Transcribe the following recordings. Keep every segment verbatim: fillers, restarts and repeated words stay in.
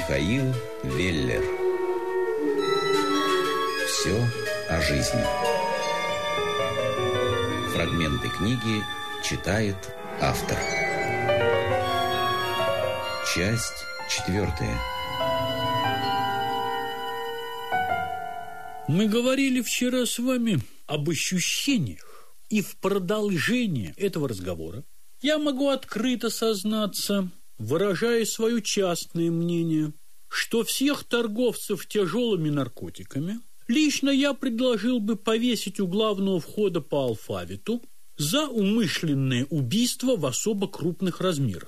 Михаил Веллер. Все о жизни. Фрагменты книги читает автор. Часть четвертая. Мы говорили вчера с вами об ощущениях, и в продолжение этого разговора я могу открыто сознаться, выражая свое частное мнение, что всех торговцев тяжелыми наркотиками лично я предложил бы повесить у главного входа по алфавиту за умышленное убийство в особо крупных размерах.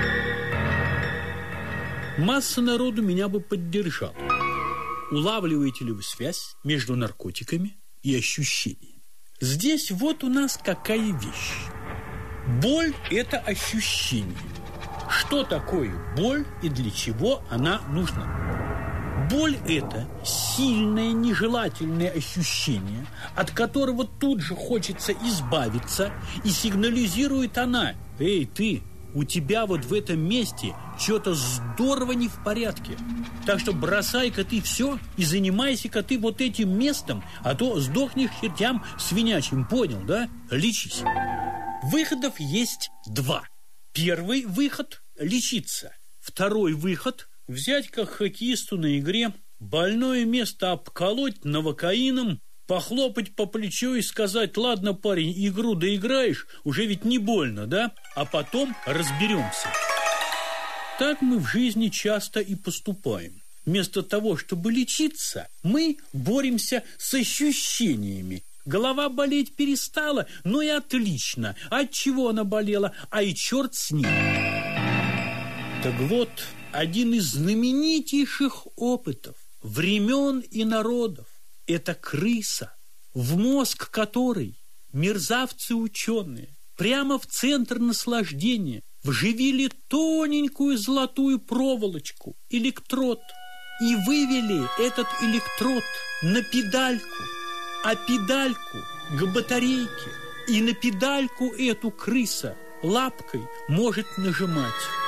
Масса народу меня бы поддержала. Улавливаете ли вы связь между наркотиками и ощущениями? Здесь вот у нас какая вещь. Боль – это ощущение. Что такое боль и для чего она нужна? Боль – это сильное нежелательное ощущение, от которого тут же хочется избавиться, и сигнализирует она: «Эй, ты, у тебя вот в этом месте что-то здорово не в порядке. Так что бросай-ка ты все и занимайся-ка ты вот этим местом, а то сдохнешь чертям свинячим, понял, да? Лечись». Выходов есть два. Первый выход – лечиться. Второй выход – взять как хоккеисту на игре, больное место обколоть новокаином, похлопать по плечу и сказать: «Ладно, парень, игру доиграешь, уже ведь не больно, да? А потом разберемся». Так мы в жизни часто и поступаем. Вместо того, чтобы лечиться, мы боремся с ощущениями. Голова болеть перестала, ну и отлично. От чего она болела? А и черт с ним. Так вот, один из знаменитейших опытов времен и народов – это крыса, в мозг которой мерзавцы-ученые прямо в центр наслаждения вживили тоненькую золотую проволочку, электрод, и вывели этот электрод на педальку, а педальку к батарейке, и на педальку эту крыса лапкой может нажимать.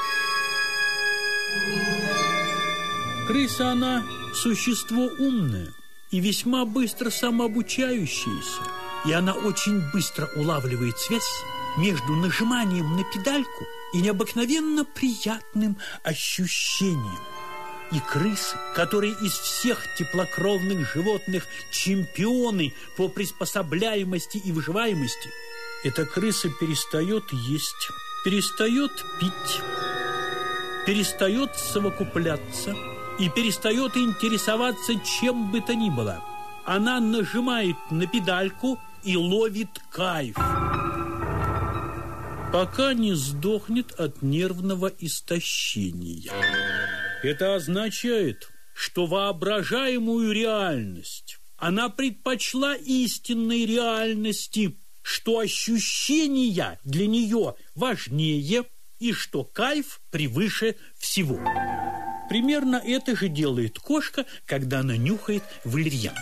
Крыса, она существо умное и весьма быстро самообучающееся, и она очень быстро улавливает связь между нажиманием на педальку и необыкновенно приятным ощущением. И крысы, которые из всех теплокровных животных чемпионы по приспособляемости и выживаемости, эта крыса перестает есть, перестает пить, перестает совокупляться и перестает интересоваться чем бы то ни было. Она нажимает на педальку и ловит кайф, пока не сдохнет от нервного истощения. Это означает, что воображаемую реальность она предпочла истинной реальности, что ощущения для нее важнее и что кайф превыше всего. Примерно это же делает кошка, когда она нюхает валерьянку.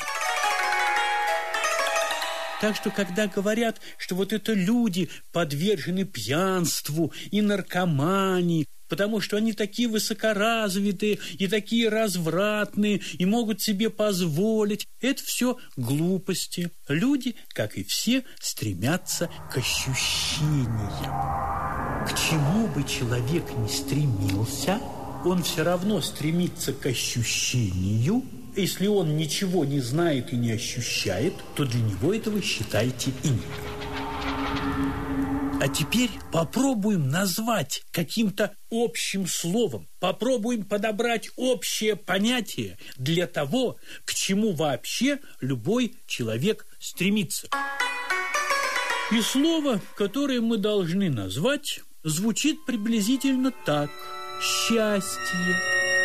Так что, когда говорят, что вот это люди подвержены пьянству и наркомании, потому что они такие высокоразвитые и такие развратные и могут себе позволить, это все глупости. Люди, как и все, стремятся к ощущениям. К чему бы человек ни стремился, он все равно стремится к ощущению. Если он ничего не знает и не ощущает, то для него этого, считайте, и нет. А теперь попробуем назвать каким-то общим словом, попробуем подобрать общее понятие для того, к чему вообще любой человек стремится. И слово, которое мы должны назвать, звучит приблизительно так: счастье.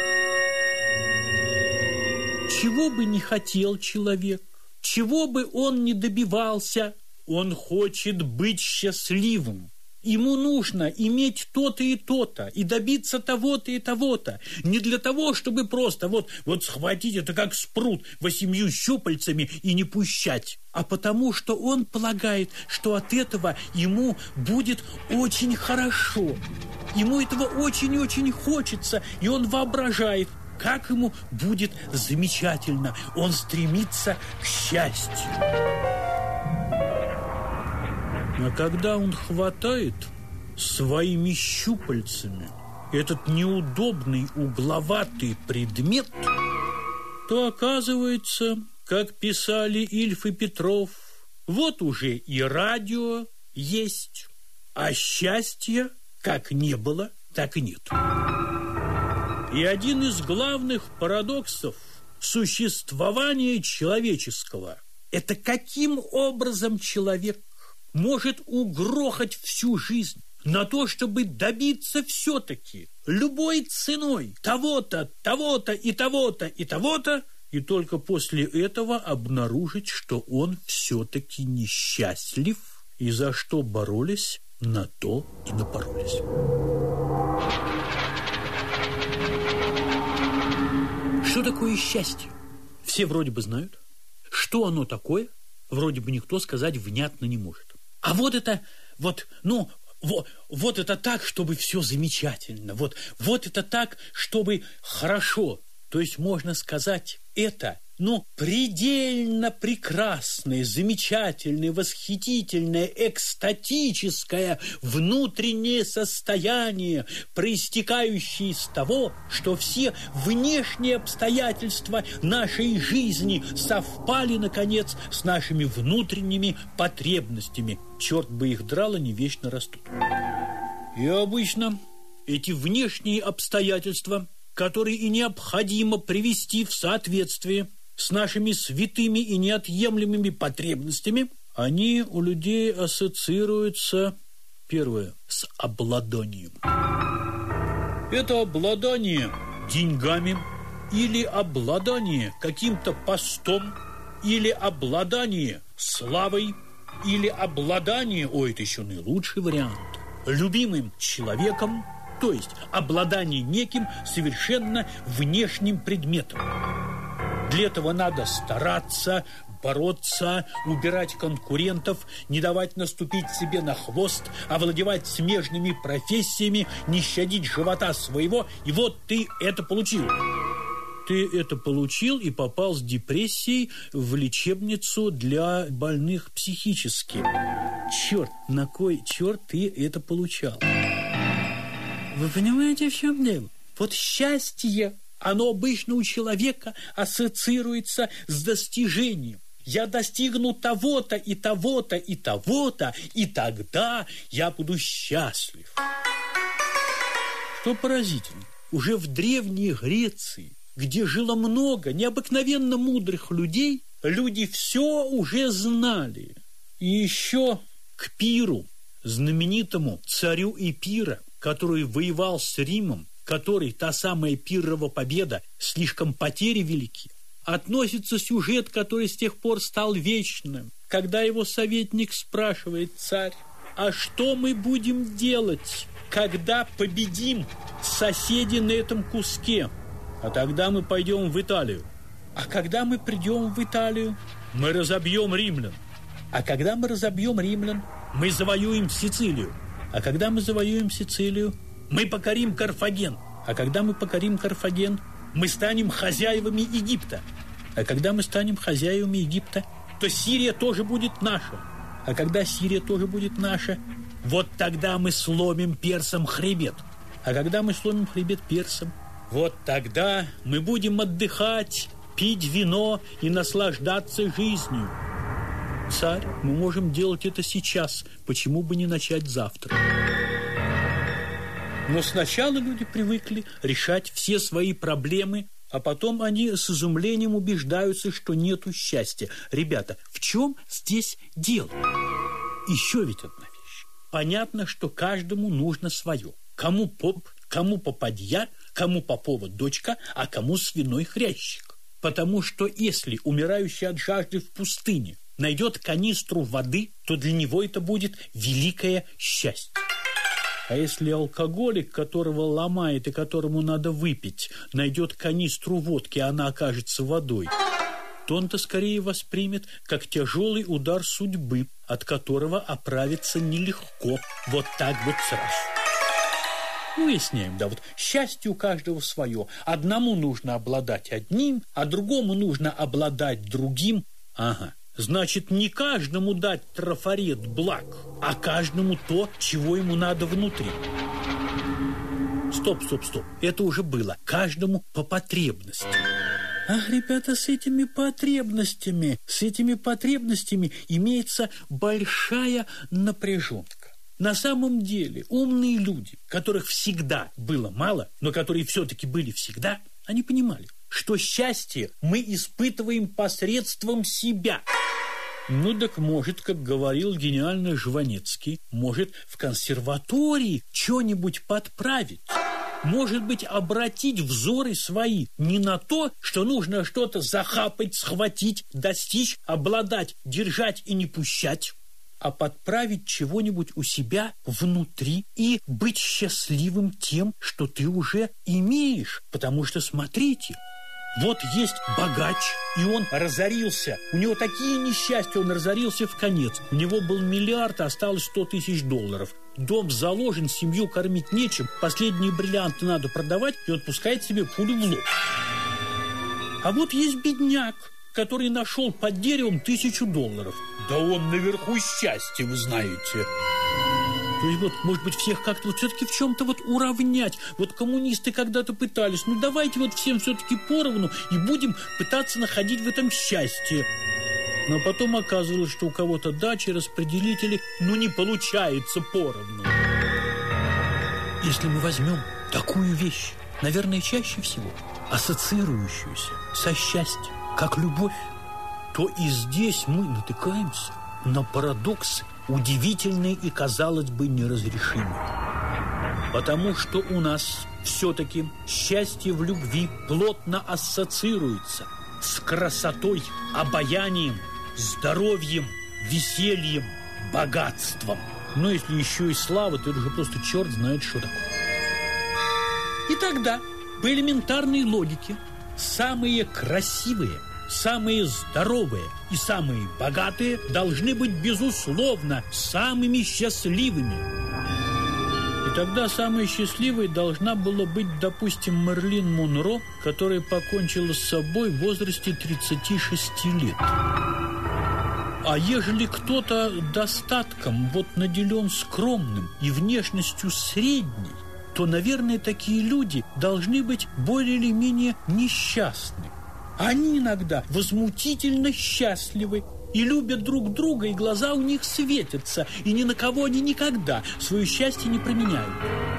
Чего бы ни хотел человек, чего бы он ни добивался, он хочет быть счастливым. Ему нужно иметь то-то и то-то, и добиться того-то и того-то. Не для того, чтобы просто вот, вот схватить это как спрут восемью щупальцами и не пущать, а потому что он полагает, что от этого ему будет очень хорошо. Ему этого очень-очень хочется, и он воображает: как ему будет замечательно. Он стремится к счастью. А когда он хватает своими щупальцами этот неудобный угловатый предмет, то оказывается, как писали Ильф и Петров, вот уже и радио есть, а счастья как не было, так и нет. И один из главных парадоксов существования человеческого – это каким образом человек может угрохать всю жизнь на то, чтобы добиться все-таки любой ценой того-то, того-то и того-то и того-то, и только после этого обнаружить, что он все-таки несчастлив, и за что боролись, на то и напоролись. Что такое счастье? Все вроде бы знают. Что оно такое, вроде бы никто сказать внятно не может. А вот это, вот, ну, вот, вот это так, чтобы все замечательно. Вот, вот это так, чтобы хорошо. То есть можно сказать, это, ну, предельно прекрасное, замечательное, восхитительное, экстатическое внутреннее состояние, проистекающее из того, что все внешние обстоятельства нашей жизни совпали, наконец, с нашими внутренними потребностями. Черт бы их драл, они вечно растут. И обычно эти внешние обстоятельства, которые и необходимо привести в соответствие с нашими святыми и неотъемлемыми потребностями, они у людей ассоциируются, первое, с обладанием. Это обладание деньгами или обладание каким-то постом, или обладание славой, или обладание, ой, это еще наилучший вариант, любимым человеком, то есть обладание неким совершенно внешним предметом. Для этого надо стараться, бороться, убирать конкурентов, не давать наступить себе на хвост, овладевать смежными профессиями, не щадить живота своего, и вот ты это получил. Ты это получил и попал с депрессией в лечебницу для больных психически. Черт, на кой черт ты это получал? Вы понимаете, в чем дело? Вот счастье, оно обычно у человека ассоциируется с достижением. Я достигну того-то и того-то и того-то, и тогда я буду счастлив. Что поразительно, уже в Древней Греции, где жило много необыкновенно мудрых людей, люди все уже знали. И еще к Пиру, знаменитому царю Эпира, который воевал с Римом, который, та самая Пиррова победа, слишком потери велики, относится сюжет, который с тех пор стал вечным, когда его советник спрашивает: царь, а что мы будем делать, когда победим соседей на этом куске? А тогда мы пойдем в Италию. А когда мы придем в Италию, мы разобьем римлян. А когда мы разобьем римлян, мы завоюем Сицилию. А когда мы завоюем Сицилию, мы покорим Карфаген. А когда мы покорим Карфаген, мы станем хозяевами Египта. А когда мы станем хозяевами Египта, то Сирия тоже будет наша. А когда Сирия тоже будет наша, вот тогда мы сломим персам хребет. А когда мы сломим хребет персам, вот тогда мы будем отдыхать, пить вино и наслаждаться жизнью. Царь, мы можем делать это сейчас, почему бы не начать завтра? Но сначала люди привыкли решать все свои проблемы, а потом они с изумлением убеждаются, что нету счастья. Ребята, в чем здесь дело? Еще ведь одна вещь. Понятно, что каждому нужно свое. Кому поп, кому попадья, кому попова дочка, а кому свиной хрящик. Потому что если умирающий от жажды в пустыне найдет канистру воды, то для него это будет великое счастье. А если алкоголик, которого ломает и которому надо выпить, найдет канистру водки, а она окажется водой, то он-то скорее воспримет как тяжелый удар судьбы, от которого оправиться нелегко. Вот так вот сразу. Выясняем, да, вот счастье у каждого свое. Одному нужно обладать одним, а другому нужно обладать другим. Ага. Значит, не каждому дать трафарет благ, а каждому то, чего ему надо внутри. Стоп, стоп, стоп. Это уже было. Каждому по потребности. Ах, ребята, с этими потребностями, с этими потребностями имеется большая напряженка. На самом деле умные люди, которых всегда было мало, но которые все-таки были всегда, они понимали, что счастье мы испытываем посредством себя. Ну так может, как говорил гениальный Жванецкий, может в консерватории что-нибудь подправить. Может быть, обратить взоры свои не на то, что нужно что-то захапать, схватить, достичь, обладать, держать и не пущать, а подправить чего-нибудь у себя внутри и быть счастливым тем, что ты уже имеешь. Потому что, смотрите, вот есть богач, и он разорился. У него такие несчастья, он разорился в конец. У него был миллиард, а осталось сто тысяч долларов. Дом заложен, семью кормить нечем, последние бриллианты надо продавать, и он пускает себе пулю в лоб. А вот есть бедняк, который нашел под деревом тысячу долларов. Да он наверху счастья, вы знаете. То есть вот, может быть, всех как-то вот все-таки в чем-то вот уравнять. Вот коммунисты когда-то пытались. Ну, давайте вот всем все-таки поровну и будем пытаться находить в этом счастье. Но потом оказывалось, что у кого-то дачи, распределители, ну, не получается поровну. Если мы возьмем такую вещь, наверное, чаще всего ассоциирующуюся со счастьем, как любовь, то и здесь мы натыкаемся на парадоксы, удивительные и, казалось бы, неразрешимые. Потому что у нас все-таки счастье в любви плотно ассоциируется с красотой, обаянием, здоровьем, весельем, богатством. Но если еще и слава, то это уже просто черт знает, что такое. И тогда, по элементарной логике, самые красивые, самые здоровые и самые богатые должны быть, безусловно, самыми счастливыми. И тогда самой счастливой должна была быть, допустим, Мерлин Монро, которая покончила с собой в возрасте тридцати шести лет. А ежели кто-то достатком вот наделен скромным и внешностью средней, то, наверное, такие люди должны быть более или менее несчастны. Они иногда возмутительно счастливы и любят друг друга, и глаза у них светятся, и ни на кого они никогда свое счастье не променяют.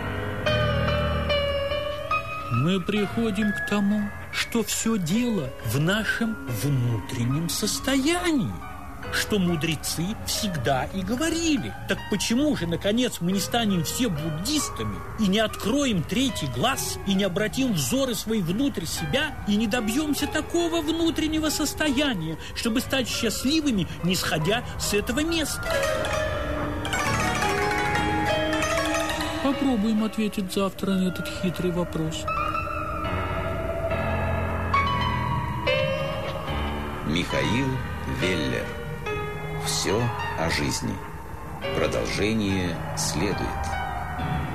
Мы приходим к тому, что все дело в нашем внутреннем состоянии, что мудрецы всегда и говорили. Так почему же, наконец, мы не станем все буддистами и не откроем третий глаз, и не обратим взоры свои внутрь себя, и не добьемся такого внутреннего состояния, чтобы стать счастливыми, не сходя с этого места? Попробуем ответить завтра на этот хитрый вопрос. Михаил Веллер. Все о жизни. Продолжение следует.